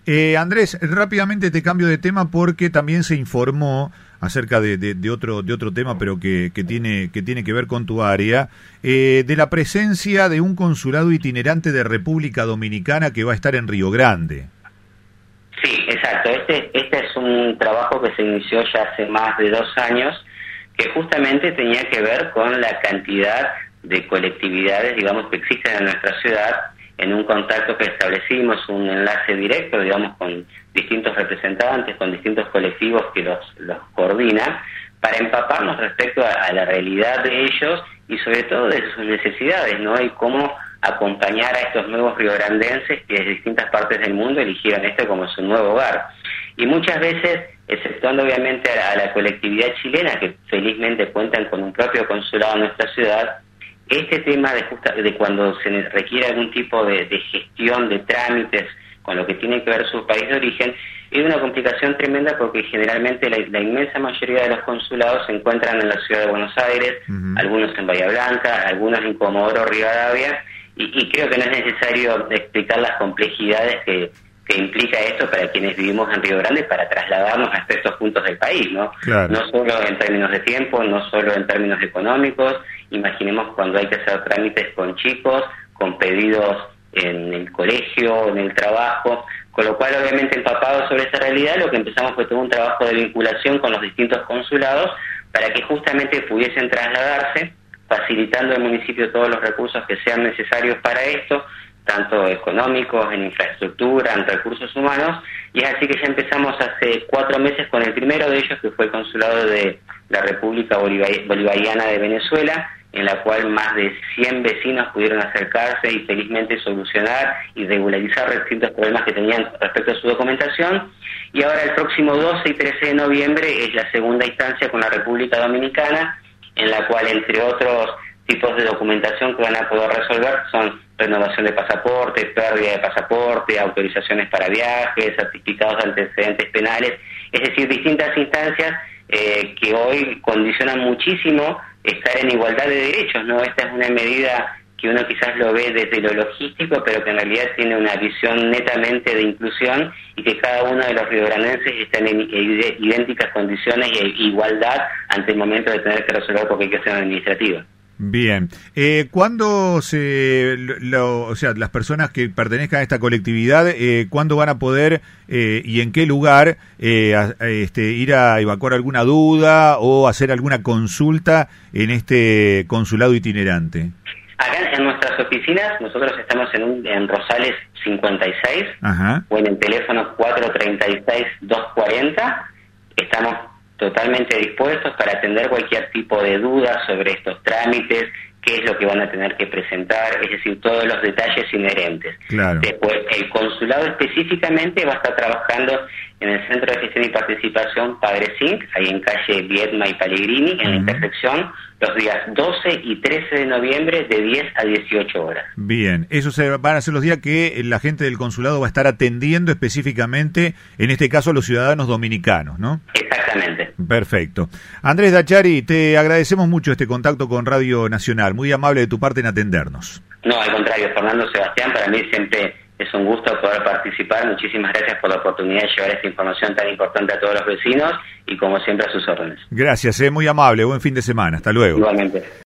Andrés, rápidamente te cambio de tema porque también se informó acerca de otro tema, pero que tiene que ver con tu área, de la presencia de un consulado itinerante de República Dominicana que va a estar en Río Grande. Sí, exacto. Este es un trabajo que se inició ya hace más de 2 años, que justamente tenía que ver con la cantidad de colectividades, digamos, que existen en nuestra ciudad, en un contacto que establecimos, un enlace directo, digamos, con distintos representantes, con distintos colectivos que los coordinan, para empaparnos respecto a la realidad de ellos y sobre todo de sus necesidades, ¿no? Y cómo acompañar a estos nuevos riograndenses que de distintas partes del mundo eligieron esto como su nuevo hogar. Y muchas veces, exceptuando obviamente a la colectividad chilena, que felizmente cuentan con un propio consulado en nuestra ciudad, este tema de cuando se requiere algún tipo de gestión de trámites con lo que tiene que ver su país de origen, es una complicación tremenda porque generalmente la inmensa mayoría de los consulados se encuentran en la ciudad de Buenos Aires, algunos en Bahía Blanca, algunos en Comodoro Rivadavia, y creo que no es necesario explicar las complejidades que implica esto para quienes vivimos en Río Grande para trasladarnos a estos puntos del país, ¿no? Claro. No solo en términos de tiempo, no solo en términos económicos. Imaginemos cuando hay que hacer trámites con chicos, con pedidos en el colegio, en el trabajo, con lo cual obviamente empapado sobre esa realidad lo que empezamos fue todo un trabajo de vinculación con los distintos consulados para que justamente pudiesen trasladarse, facilitando al municipio todos los recursos que sean necesarios para esto, tanto económicos, en infraestructura, en recursos humanos, y es así que ya empezamos hace 4 meses con el primero de ellos, que fue el consulado de la República Bolivariana de Venezuela, en la cual más de 100 vecinos pudieron acercarse y felizmente solucionar y regularizar distintos problemas que tenían respecto a su documentación. Y ahora el próximo 12 y 13 de noviembre es la segunda instancia con la República Dominicana, en la cual, entre otros tipos de documentación que van a poder resolver, son renovación de pasaporte, pérdida de pasaporte, autorizaciones para viajes, certificados de antecedentes penales, es decir, distintas instancias que hoy condicionan muchísimo estar en igualdad de derechos, ¿no? Esta es una medida que uno quizás lo ve desde lo logístico, pero que en realidad tiene una visión netamente de inclusión y que cada uno de los riograndenses están en idénticas condiciones e igualdad ante el momento de tener que resolver cualquier cuestión administrativa. Bien. ¿Cuándo o sea, las personas que pertenezcan a esta colectividad, cuándo van a poder y en qué lugar ir a evacuar alguna duda o hacer alguna consulta en este consulado itinerante? Acá en nuestras oficinas, nosotros estamos en Rosales 56, Ajá. o en el teléfono 436-240, estamos totalmente dispuestos para atender cualquier tipo de duda sobre estos trámites, qué es lo que van a tener que presentar, es decir, todos los detalles inherentes. Claro. Después, el consulado específicamente va a estar trabajando en el Centro de Gestión y Participación Padre Zinc, ahí en calle Viedma y Pellegrini, en la intersección, los días 12 y 13 de noviembre de 10 a 18 horas. Bien, esos van a ser los días que la gente del consulado va a estar atendiendo específicamente, en este caso a los ciudadanos dominicanos, ¿no? Exactamente. Perfecto. Andrés Dachari, te agradecemos mucho este contacto con Radio Nacional, muy amable de tu parte en atendernos. No, al contrario, Fernando, Sebastián, para mí siempre es un gusto poder participar. Muchísimas gracias por la oportunidad de llevar esta información tan importante a todos los vecinos y como siempre a sus órdenes. Gracias, muy amable, buen fin de semana, hasta luego. Igualmente.